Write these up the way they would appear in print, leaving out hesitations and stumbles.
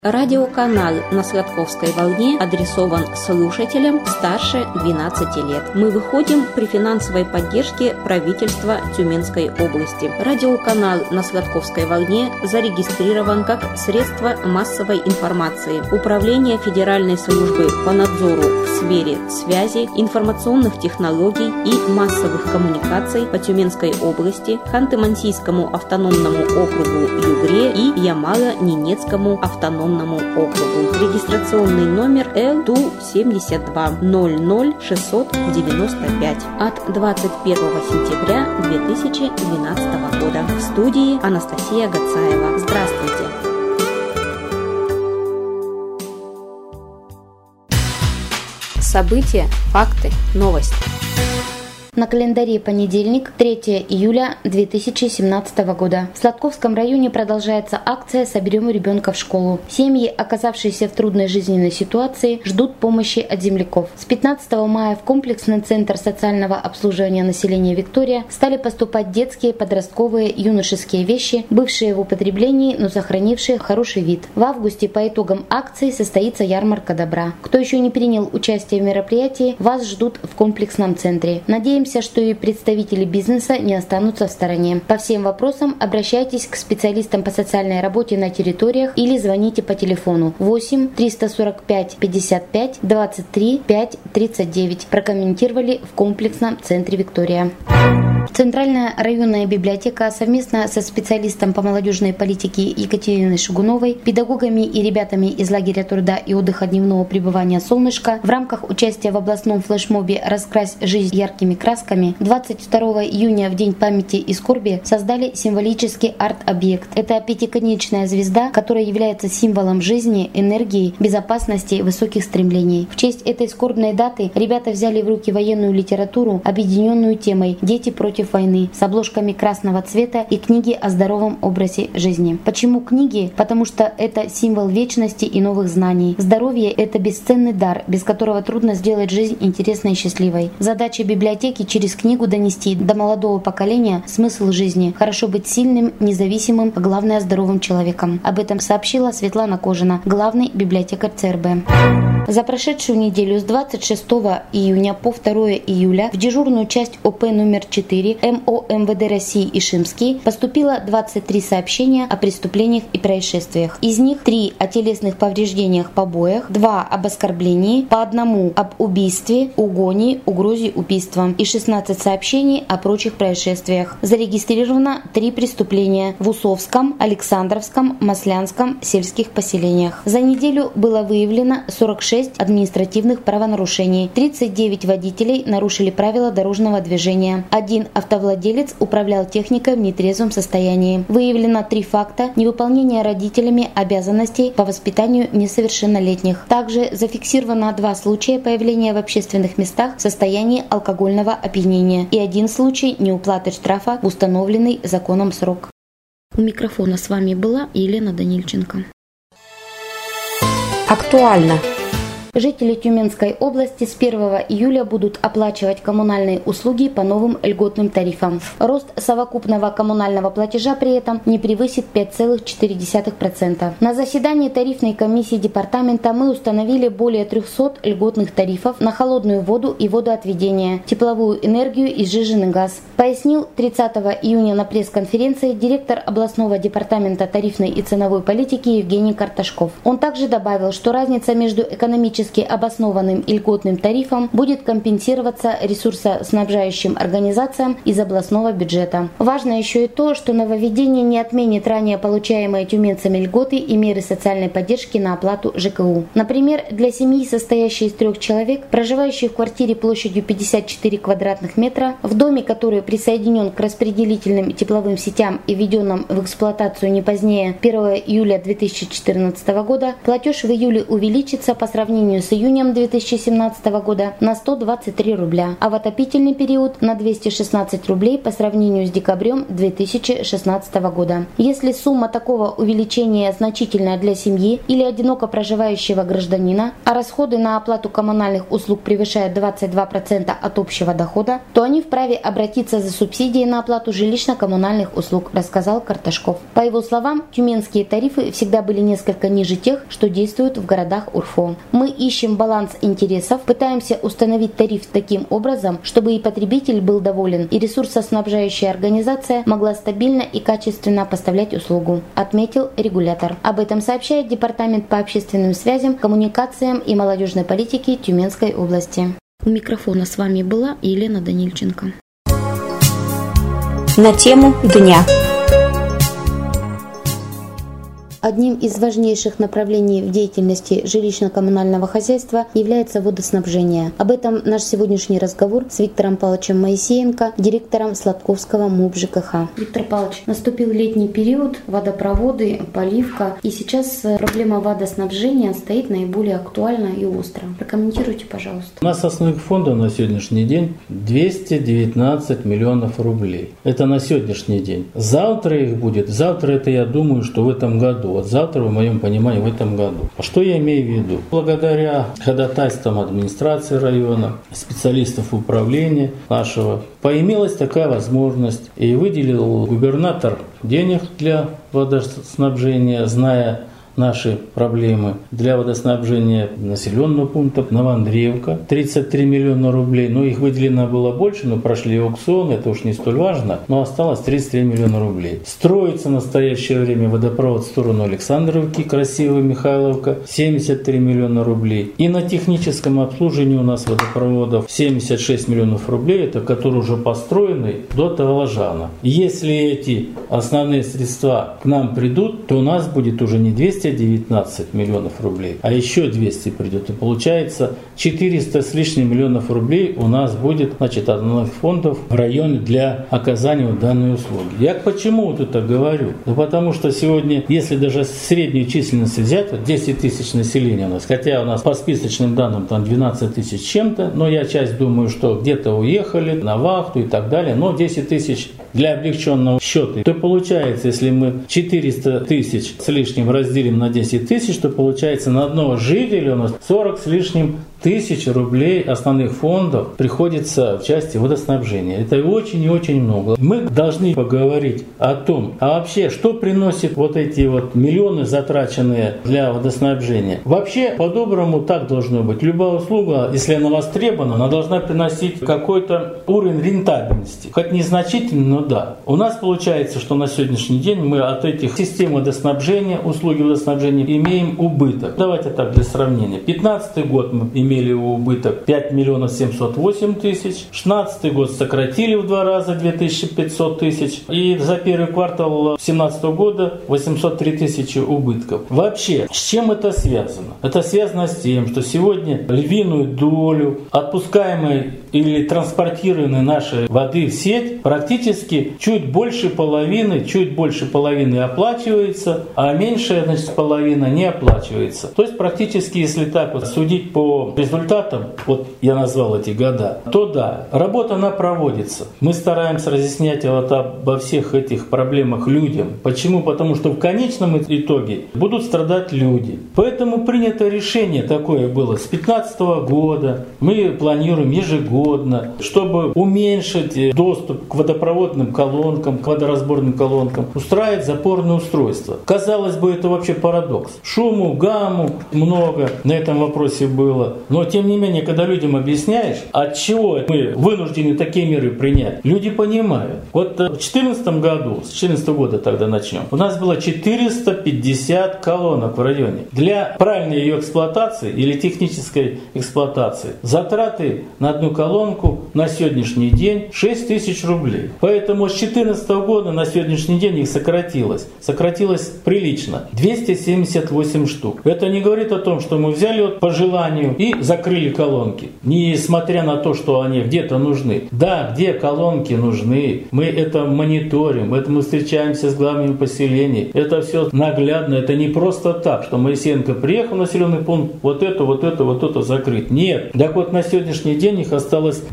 Радиоканал на Сладковской волне адресован слушателям старше 12 лет. Мы выходим при финансовой поддержке правительства Тюменской области. Радиоканал на Сладковской волне зарегистрирован как средство массовой информации. Управление Федеральной службы по надзору в сфере связи, информационных технологий и массовых коммуникаций по Тюменской области, Ханты-Мансийскому автономному округу Югре и Ямало-Ненецкому автономному округу. Регистрационный номер Л-Ту-72 00695 от 21 сентября 2012 года. В студии Анастасия Гацаева. Здравствуйте! События, факты, новости. На календаре понедельник, 3 июля 2017 года. В Сладковском районе продолжается акция «Соберем ребенка в школу». Семьи, оказавшиеся в трудной жизненной ситуации, ждут помощи от земляков. С 15 мая в комплексный центр социального обслуживания населения «Виктория» стали поступать детские, подростковые, юношеские вещи, бывшие в употреблении, но сохранившие хороший вид. В августе по итогам акции состоится ярмарка добра. Кто еще не принял участие в мероприятии, вас ждут в комплексном центре. Надеемся, что и представители бизнеса не останутся в стороне. По всем вопросам обращайтесь к специалистам по социальной работе на территориях или звоните по телефону 8 345 55 23 5 39. Прокомментировали в комплексном центре «Виктория». Центральная районная библиотека совместно со специалистом по молодежной политике Екатериной Шигуновой, педагогами и ребятами из лагеря труда и отдыха дневного пребывания «Солнышко» в рамках участия в областном флешмобе «Раскрась жизнь яркими красками» 22 июня в День памяти и скорби создали символический арт-объект. Это пятиконечная звезда, которая является символом жизни, энергии, безопасности и высоких стремлений. В честь этой скорбной даты ребята взяли в руки военную литературу, объединенную темой «Дети против войны» с обложками красного цвета и книги о здоровом образе жизни. Почему книги? Потому что это символ вечности и новых знаний. Здоровье – это бесценный дар, без которого трудно сделать жизнь интересной и счастливой. Задача библиотеки через книгу донести до молодого поколения смысл жизни, хорошо быть сильным, независимым, а главное – здоровым человеком. Об этом сообщила Светлана Кожина, главный библиотекарь ЦРБ. За прошедшую неделю с 26 июня по 2 июля в дежурную часть ОП номер 4 МО МВД России Ишимский поступило 23 сообщения о преступлениях и происшествиях. Из них 3 о телесных повреждениях, побоях, 2 об оскорблении, по 1 об убийстве, угоне, угрозе убийством и 16 сообщений о прочих происшествиях. Зарегистрировано 3 преступления в Усовском, Александровском, Маслянском сельских поселениях. За неделю было выявлено 46 административных правонарушений. 39 водителей нарушили правила дорожного движения. 1 автовладелец управлял техникой в нетрезвом состоянии. Выявлено 3 факта невыполнения родителями обязанностей по воспитанию несовершеннолетних. Также зафиксировано 2 случая появления в общественных местах в состоянии алкогольного опьянения и 1 случай неуплаты штрафа в установленный законом срок. У микрофона с вами была Елена Данильченко. Актуально. Жители Тюменской области с 1 июля будут оплачивать коммунальные услуги по новым льготным тарифам. Рост совокупного коммунального платежа при этом не превысит 5,4%. На заседании тарифной комиссии департамента мы установили более 300 льготных тарифов на холодную воду и водоотведение, тепловую энергию и сжиженный газ, пояснил 30 июня на пресс-конференции директор областного департамента тарифной и ценовой политики Евгений Карташков. Он также добавил, что разница между экономически обоснованным и льготным тарифом будет компенсироваться ресурсоснабжающим организациям из областного бюджета. Важно еще и то, что нововведение не отменит ранее получаемые тюменцами льготы и меры социальной поддержки на оплату ЖКУ. Например, для семьи, состоящей из 3 человек, проживающей в квартире площадью 54 квадратных метра, в доме, который присоединен к распределительным тепловым сетям и введенном в эксплуатацию не позднее 1 июля 2014 года, платеж в июле увеличится по сравнению сравнению с июнем 2017 года на 123 рубля, а в отопительный период на 216 рублей по сравнению с декабрем 2016 года. Если сумма такого увеличения значительная для семьи или одиноко проживающего гражданина, а расходы на оплату коммунальных услуг превышают 22% от общего дохода, то они вправе обратиться за субсидией на оплату жилищно-коммунальных услуг, рассказал Карташков. По его словам, тюменские тарифы всегда были несколько ниже тех, что действуют в городах УРФО. Мы ищем баланс интересов, пытаемся установить тариф таким образом, чтобы и потребитель был доволен, и ресурсоснабжающая организация могла стабильно и качественно поставлять услугу, отметил регулятор. Об этом сообщает Департамент по общественным связям, коммуникациям и молодежной политике Тюменской области. У микрофона с вами была Елена Данильченко. На тему дня. Одним из важнейших направлений в деятельности жилищно-коммунального хозяйства является водоснабжение. Об этом наш сегодняшний разговор с Виктором Павловичем Моисеенко, директором Сладковского МУП ЖКХ. Виктор Павлович, наступил летний период, водопроводы, поливка, и сейчас проблема водоснабжения стоит наиболее актуально и остро. Прокомментируйте, пожалуйста. У нас основных фондов на сегодняшний день 219 миллионов рублей. Это на сегодняшний день. Завтра их будет. Завтра это, я думаю, что в этом году. Вот завтра, в моем понимании, в этом году. А что я имею в виду? Благодаря ходатайствам администрации района, специалистов управления нашего, поимелась такая возможность. И выделил губернатор денег для водоснабжения, зная наши проблемы, для водоснабжения населенного пункта Новоандреевка 33 миллиона рублей. Ну, их выделено было больше, но прошли аукцион, это уж не столь важно, но осталось 33 миллиона рублей. Строится в настоящее время водопровод в сторону Александровки, Красивая Михайловка, 73 миллиона рублей. И на техническом обслуживании у нас водопроводов 76 миллионов рублей, это которые уже построены до Таволожана. Если эти основные средства к нам придут, то у нас будет уже не 219 миллионов рублей, а еще 200 придет. И получается 400 с лишним миллионов рублей у нас будет, значит, основных фондов в районе для оказания данной услуги. Я почему вот это говорю? Ну, потому что сегодня, если даже среднюю численность взять, вот 10 тысяч населения у нас, хотя у нас по списочным данным там 12 тысяч чем-то, но я часть думаю, что где-то уехали на вахту и так далее, но 10 тысяч для облегченного счета, то получается, если мы 400 тысяч с лишним разделим на 10 тысяч, то получается на одного жителя у нас 40 с лишним тысяч рублей основных фондов приходится в части водоснабжения. Это очень и очень много. Мы должны поговорить о том, а вообще, что приносит вот эти вот миллионы, затраченные для водоснабжения. Вообще, по-доброму так должно быть. Любая услуга, если она востребована, она должна приносить какой-то уровень рентабельности. Хоть незначительный, но да. У нас получается, что на сегодняшний день мы от этих систем водоснабжения, услуги водоснабжения имеем убыток. Давайте так для сравнения. 2015 год мы имели убыток 5 миллионов 708 тысяч. 2016 год сократили в 2 раза, 2500 тысяч. И за первый квартал 2017 года 803 тысячи убытков. Вообще, с чем это связано? Это связано с тем, что сегодня львиную долю отпускаемой или транспортируемой нашей воды в сеть практически чуть больше половины оплачивается, а меньшая, значит, половина не оплачивается. То есть практически, если так вот судить по результатам, вот я назвал эти года, то да, работа она проводится. Мы стараемся разъяснять вот обо всех этих проблемах людям. Почему? Потому что в конечном итоге будут страдать люди. Поэтому принято решение такое было с 2015 года. Мы планируем ежегодно, чтобы уменьшить доступ к водопроводным колонкам, к водоразборным колонкам, устраивать запорные устройства. Казалось бы, это вообще парадокс. Шуму, гамму много на этом вопросе было. Но тем не менее, когда людям объясняешь, от чего мы вынуждены такие меры принять, люди понимают. Вот в 2014 году, с 2014 года тогда начнем, у нас было 450 колонок в районе. Для правильной ее эксплуатации или технической эксплуатации затраты на одну колонку на сегодняшний день 6 тысяч рублей. Поэтому Поэтому с 2014 года на сегодняшний день их сократилось. Сократилось прилично. 278 штук. Это не говорит о том, что мы взяли вот по желанию и закрыли колонки. Несмотря на то, что они где-то нужны. Да, где колонки нужны, мы это мониторим, это мы встречаемся с главами поселений. Это все наглядно, это не просто так, что Моисеенко приехал в населенный пункт, вот это закрыть. Нет. Так вот, на сегодняшний день их осталось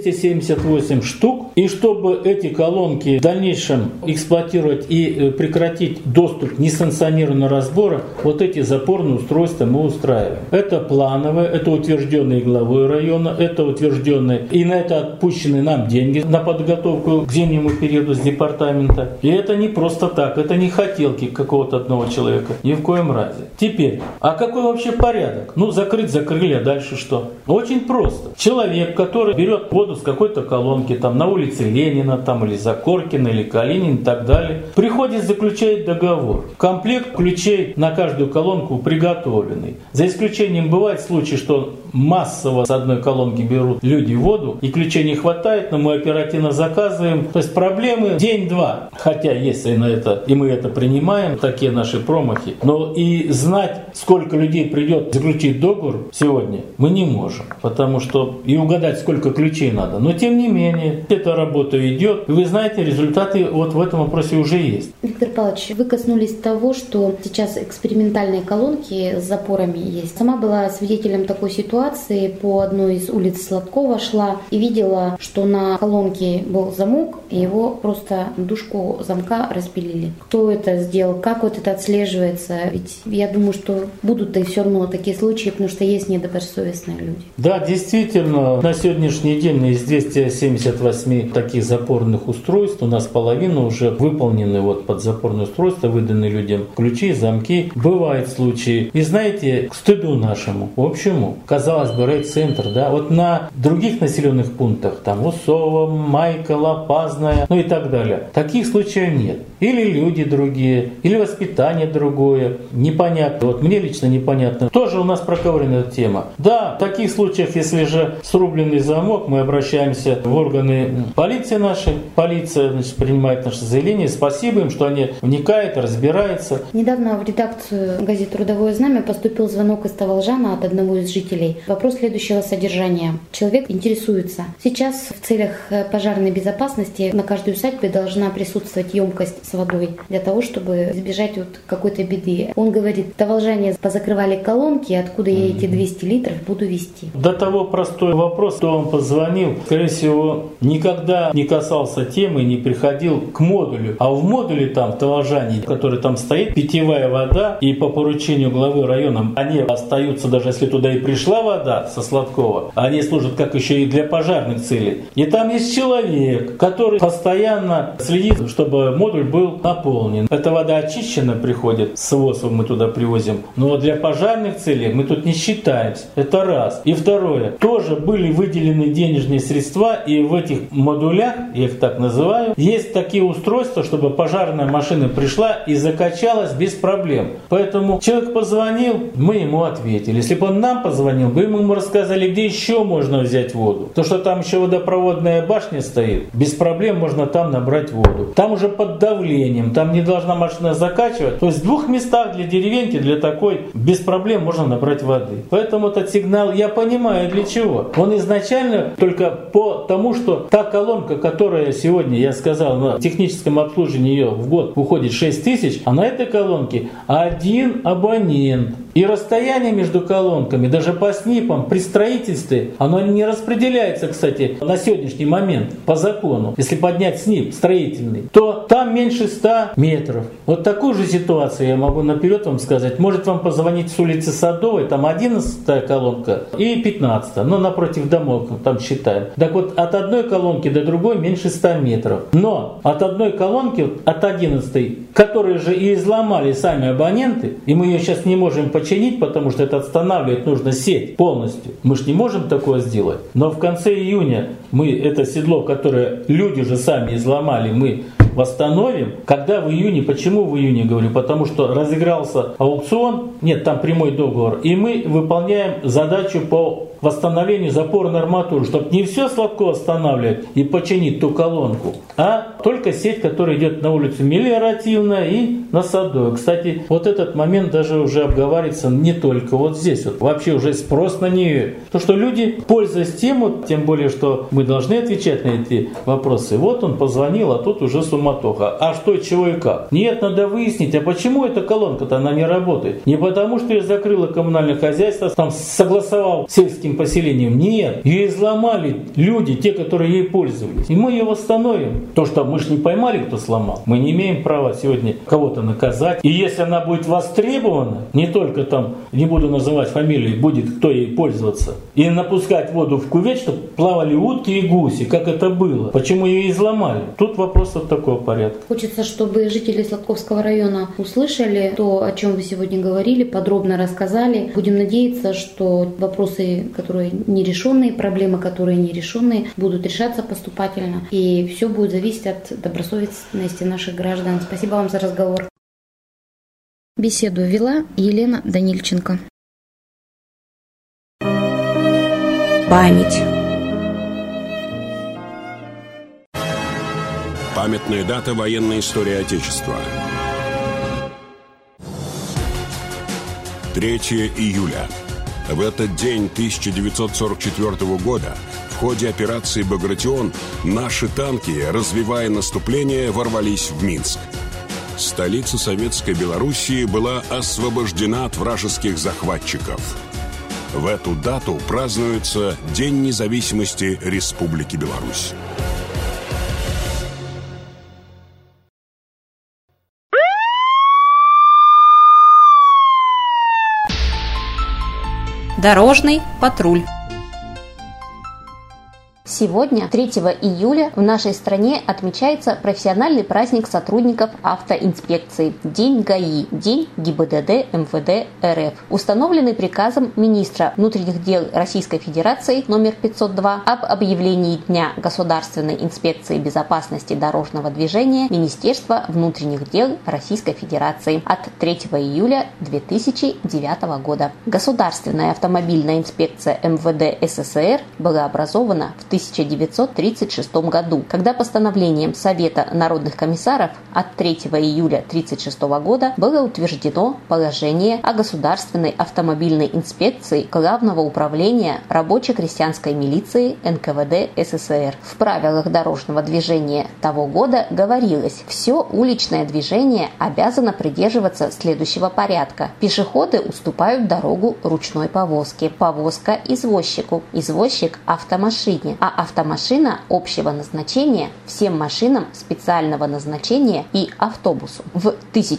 278 штук. И чтобы эти колонки в дальнейшем эксплуатировать и прекратить доступ несанкционированного разбора, вот эти запорные устройства мы устраиваем. Это плановые, это утвержденные главой района, это утвержденные и на это отпущены нам деньги на подготовку к зимнему периоду с департамента. И это не просто так, это не хотелки какого-то одного человека, ни в коем разе. Теперь, а какой вообще порядок? Ну, закрыли, а дальше что? Очень просто. Человек, который берет воду с какой-то колонки, там на улице Ленина, там или Закоркина, или Калинин и так далее, приходит, заключает договор. Комплект ключей на каждую колонку приготовленный. За исключением бывает случай, что массово с одной колонки берут люди воду, и ключей не хватает, но мы оперативно заказываем. То есть проблемы день-два. Хотя есть и на это, и мы это принимаем, такие наши промахи. Но и знать, сколько людей придет заключить договор сегодня, мы не можем. Потому что и угадать, сколько ключей надо. Но тем не менее, эта работа идет. И вы знаете, результаты вот в этом вопросе уже есть. Виктор Павлович, вы коснулись того, что сейчас экспериментальные колонки с запорами есть. Сама была свидетелем такой ситуации. По одной из улиц Сладкова шла и видела, что на колонке был замок, и его просто дужку замка распилили. Кто это сделал, как вот это отслеживается? Ведь я думаю, что будут и все равно такие случаи, потому что есть недобросовестные люди. Да, действительно, на сегодняшний день из 278 таких запорных устройств у нас половина уже выполнены вот под запорные устройства, выданы людям ключи, замки. Бывают случаи. И знаете, к стыду нашему, общему, казалось бы, райцентр, да, вот на других населенных пунктах, там Усово, Майка, Лопазная, ну и так далее, таких случаев нет. Или люди другие, или воспитание другое. Непонятно. Вот мне лично непонятно. Тоже у нас проговорена эта тема. Да, в таких случаях, если же срубленный замок, мы обращаемся в органы полиции нашей. Полиция, значит, принимает наше заявление. Спасибо им, что они вникают, разбираются. Недавно в редакцию газеты «Трудовое знамя» поступил звонок из Таволжана от одного из жителей. Вопрос следующего содержания. Человек интересуется. Сейчас в целях пожарной безопасности на каждой усадьбе должна присутствовать емкость с водой для того, чтобы избежать вот какой-то беды. Он говорит, таволжане позакрывали колонки, откуда я эти 200 литров буду везти? До того простой вопрос, кто вам позвонил, скорее всего, никогда не касался темы, не приходил к модулю. А в модуле там, в Таволжане, который там стоит, питьевая вода, и по поручению главы района они остаются, даже если туда и пришла вода со Сладкова, они служат как еще и для пожарных целей. И там есть человек, который постоянно следит, чтобы модуль был наполнен. Эта вода очищена приходит, с ВОСом мы туда привозим, но для пожарных целей мы тут не считаемся. Это раз. И второе. Тоже были выделены денежные средства, и в этих модулях, я их так называю, есть такие устройства, чтобы пожарная машина пришла и закачалась без проблем. Поэтому человек позвонил, мы ему ответили. Если бы он нам позвонил, мы ему рассказали, где еще можно взять воду. То, что там еще водопроводная башня стоит, без проблем можно там набрать воду. Там уже под давлением, там не должна машина закачивать. То есть в двух местах для деревеньки, для такой, без проблем можно набрать воды. Поэтому этот сигнал, я понимаю для чего. Он изначально только по тому, что та колонка, которая сегодня, я сказал, на техническом обслуживании ее в год уходит 6 тысяч, а на этой колонке один абонент. И расстояние между колонками, даже по СНИПам, при строительстве, оно не распределяется, кстати, на сегодняшний момент по закону. Если поднять СНИП строительный, то там меньше 100 метров. Вот такую же ситуацию я могу наперед вам сказать. Может вам позвонить с улицы Садовой, там 11-я колонка и 15-я, но напротив домов, там считаем. Так вот, от одной колонки до другой меньше 100 метров. Но от одной колонки, от 11-й, которые же и изломали сами абоненты, и мы ее сейчас не можем починить, потому что это отстанавливать нужно сеть полностью. Мы же не можем такое сделать. Но в конце июня мы это седло, которое люди же сами изломали, мы восстановим, когда в июне, почему в июне говорю, потому что разыгрался аукцион, нет, там прямой договор, и мы выполняем задачу по восстановлению запорной арматуры, чтобы не все Сладко останавливать и починить ту колонку, а только сеть, которая идет на улицу Мелиоративная и на Садовой. Кстати, вот этот момент даже уже обговаривается не только вот здесь, вот вообще уже спрос на нее. То, что люди, пользуясь тем, вот, тем более, что мы должны отвечать на эти вопросы. Вот он позвонил, а тут уже суматоха. А что, чего и как? Нет, надо выяснить, а почему эта колонка-то она не работает? Не потому, что ее закрыло коммунальное хозяйство, там согласовал с сельским поселением. Нет, ее изломали люди, те, которые ей пользовались. И мы ее восстановим. То, что мы же не поймали, кто сломал. Мы не имеем права сегодня кого-то наказать. И если она будет востребована, не только там, не буду называть фамилии, будет кто ей пользоваться, и напускать воду в кювет, чтобы плавали утки и гуси, как это было. Почему ее изломали? Тут вопрос вот такого порядка. Хочется, чтобы жители Сладковского района услышали то, о чем вы сегодня говорили, подробно рассказали. Будем надеяться, что вопросы, которые нерешенные, проблемы, которые нерешенные, будут решаться поступательно. И все будет зависеть от добросовестности наших граждан. Спасибо вам за разговор. Беседу вела Елена Данильченко. Память. Памятная дата военной истории Отечества. 3 июля. В этот день 1944 года в ходе операции «Багратион» наши танки, развивая наступление, ворвались в Минск. Столица Советской Белоруссии была освобождена от вражеских захватчиков. В эту дату празднуется День независимости Республики Беларусь. Дорожный патруль. Сегодня, 3 июля, в нашей стране отмечается профессиональный праздник сотрудников автоинспекции – День ГАИ, День ГИБДД МВД РФ, установленный приказом министра внутренних дел Российской Федерации номер 502 об объявлении Дня Государственной инспекции безопасности дорожного движения Министерства внутренних дел Российской Федерации от 3 июля 2009 года. Государственная автомобильная инспекция МВД СССР была образована в 1936 году, когда постановлением Совета народных комиссаров от 3 июля 1936 года было утверждено положение о Государственной автомобильной инспекции Главного управления рабоче-крестьянской милиции НКВД СССР. В правилах дорожного движения того года говорилось: все уличное движение обязано придерживаться следующего порядка. Пешеходы уступают дорогу ручной повозке, повозка извозчику, извозчик автомашине, а автомашина общего назначения всем машинам специального назначения и автобусу. В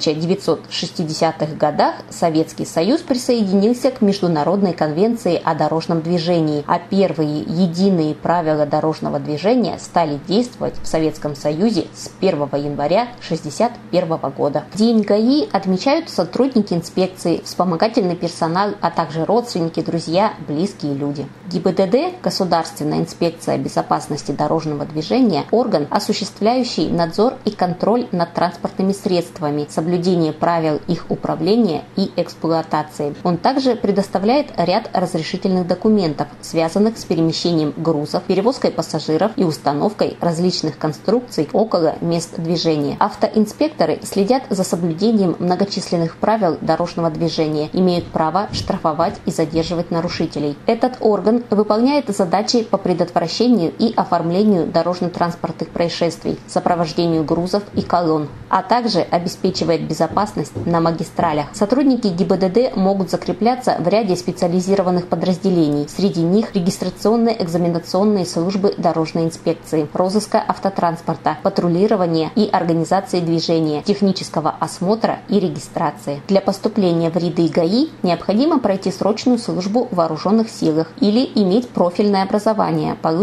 1960-х годах Советский Союз присоединился к Международной конвенции о дорожном движении, а первые единые правила дорожного движения стали действовать в Советском Союзе с 1 января 1961 года. День ГАИ отмечают сотрудники инспекции, вспомогательный персонал, а также родственники, друзья, близкие люди. ГИБДД, Государственная инспекция безопасности дорожного движения, орган, осуществляющий надзор и контроль над транспортными средствами, соблюдение правил их управления и эксплуатации. Он также предоставляет ряд разрешительных документов, связанных с перемещением грузов, перевозкой пассажиров и установкой различных конструкций около мест движения. Автоинспекторы следят за соблюдением многочисленных правил дорожного движения, имеют право штрафовать и задерживать нарушителей. Этот орган выполняет задачи по предотвращению и оформлению дорожно-транспортных происшествий, сопровождению грузов и колонн, а также обеспечивает безопасность на магистралях. Сотрудники ГИБДД могут закрепляться в ряде специализированных подразделений. Среди них регистрационные экзаменационные службы дорожной инспекции, розыска автотранспорта, патрулирования и организации движения, технического осмотра и регистрации. Для поступления в ряды ГАИ необходимо пройти срочную службу в вооруженных силах или иметь профильное образование, полученное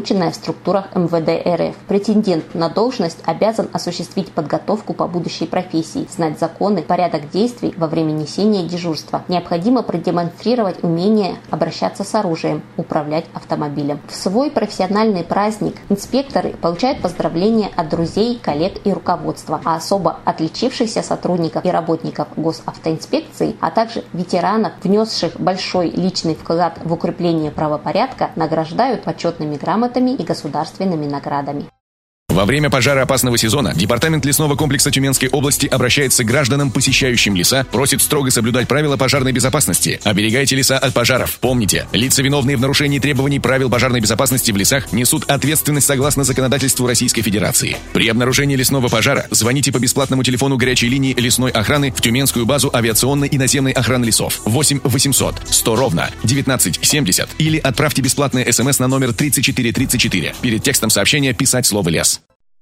полученное в структурах МВД РФ. Претендент на должность обязан осуществить подготовку по будущей профессии, знать законы, порядок действий во время несения дежурства. Необходимо продемонстрировать умение обращаться с оружием, управлять автомобилем. В свой профессиональный праздник инспекторы получают поздравления от друзей, коллег и руководства, а особо отличившихся сотрудников и работников госавтоинспекции, а также ветеранов, внесших большой личный вклад в укрепление правопорядка, награждают почетными грамотами и государственными наградами. Во время пожароопасного сезона Департамент лесного комплекса Тюменской области обращается к гражданам, посещающим леса, просит строго соблюдать правила пожарной безопасности. Оберегайте леса от пожаров. Помните, лица, виновные в нарушении требований правил пожарной безопасности в лесах, несут ответственность согласно законодательству Российской Федерации. При обнаружении лесного пожара звоните по бесплатному телефону горячей линии лесной охраны в Тюменскую базу авиационной и наземной охраны лесов 8 800 100 ровно 1970 или отправьте бесплатный СМС на номер 3434. Перед текстом сообщения писать слово «лес».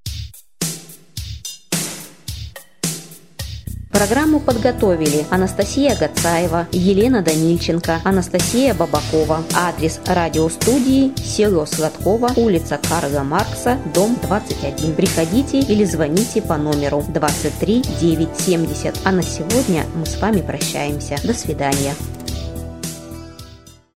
Программу подготовили Анастасия Гацаева, Елена Данильченко, Анастасия Бабакова. Адрес радиостудии: село Сладково, улица Карла Маркса, дом 21. Приходите или звоните по номеру 23 970. А на сегодня мы с вами прощаемся. До свидания.